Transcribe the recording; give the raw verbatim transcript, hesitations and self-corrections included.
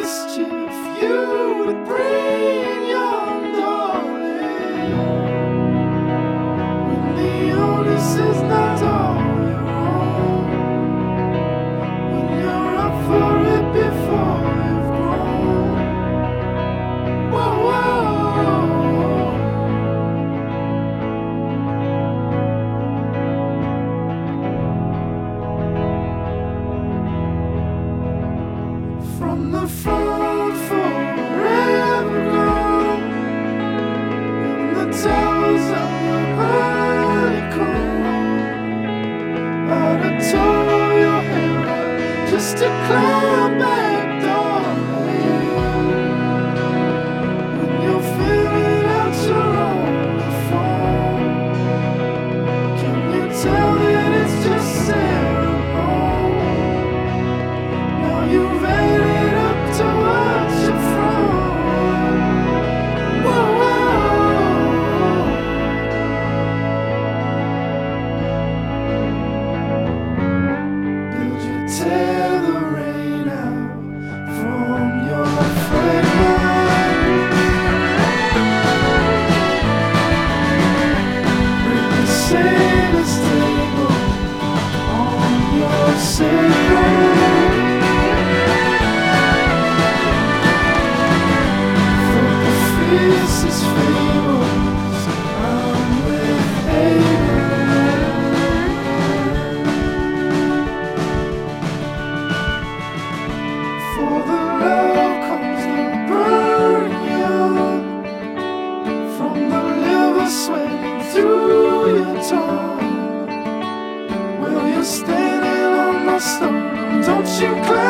mischief you would bring young darling, when the onus is not all your own, when you're up for it before you've grown. Whoa, whoa. From the front forever gone, in the towers of your honeycomb, out of top of your hair, just to climb back, darling. When you're filling out your only phone, can you tell that it's just ceremony? Now you've added up to watch you from. Whoa, whoa. Did you tear the rain out from your fragrance? Break the sailor's table on your sacred. This is fables I'm with Abraham. For the love comes the burn young, from the liver sweating through your tongue. Well, you're standing on my stone, don't you climb